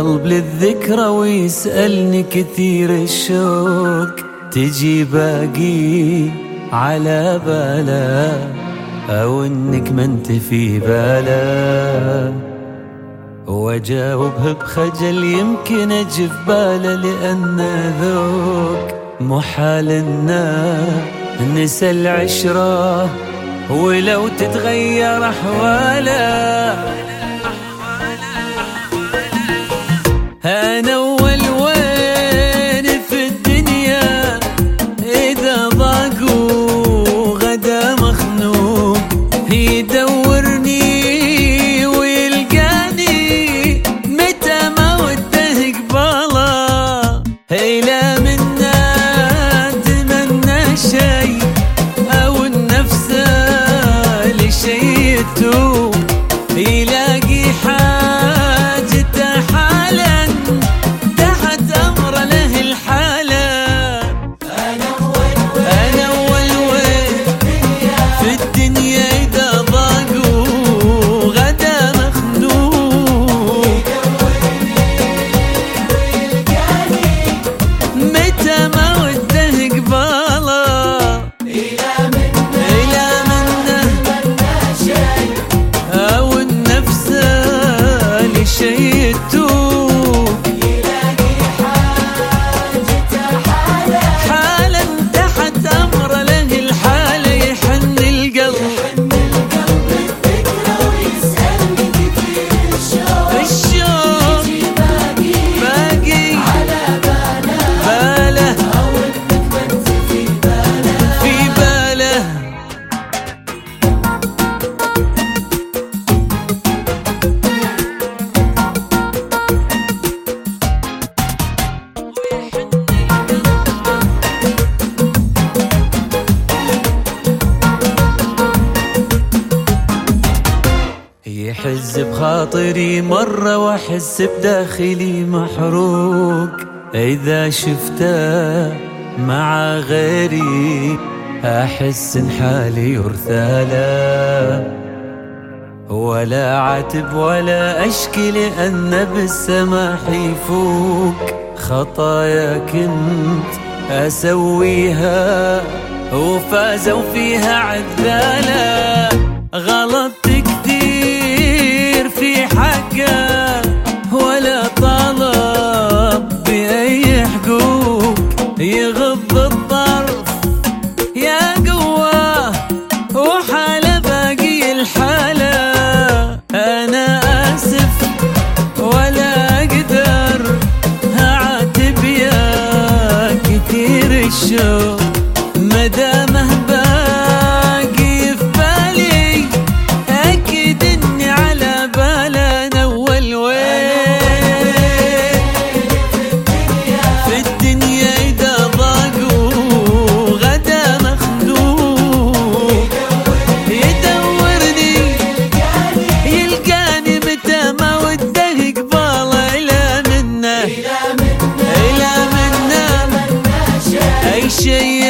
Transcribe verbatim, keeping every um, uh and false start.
القلب للذكرى ويسألني كثير الشوق، تجي باقي على باله أو إنك ما انت في باله، واجاوبه بخجل يمكن اجي في باله، لأن ذوق محال إنه نسى العشرة ولو تتغير أحواله. أنا أول وين في الدنيا إذا ضاقوا غدا مخنوق، يدورني ويلقاني متى ما وده قباله، إلى منا أتمنى شي أو النفس لشي يتوب، يلاقي حاجته حالا تحت أمر له الحالة. أنا أول وين في الدنيا إذا ضاقوا غدا مخنوق، متى ما وده قباله، إلى منه أو النفس لشي يتوب، يلاقي حاجته حالا حالا تحت أمر له الحالة. يحن القلب الذكرى ويسألني كثير الشوق، الشوق باقي على باله أو إنك ما انت في باله في باله. يحز بخاطري مرة واحس بداخلي محروق، إذا شفته مع غيري أحس إن حالي يرثاله، ولا عاتب ولا أشكي لأن بالسماح يفوق، خطايا كنت أسويها وفازوا فيها عذالة، غلطت كثير في حقه ولا طالب بأي حقوق، يغض الطرف يا قوة وحالة باقي الحالة. أنا آسف ولا أقدر أعاتب يا كثير الشوق، مدامه باقي في بالي أكيد إني على باله. أنا أول وين في الدنيا إذا ضاقوا غدا مخنوق، يدورني يلقاني متى ما وده قباله، إلى منه إلى منه أي شي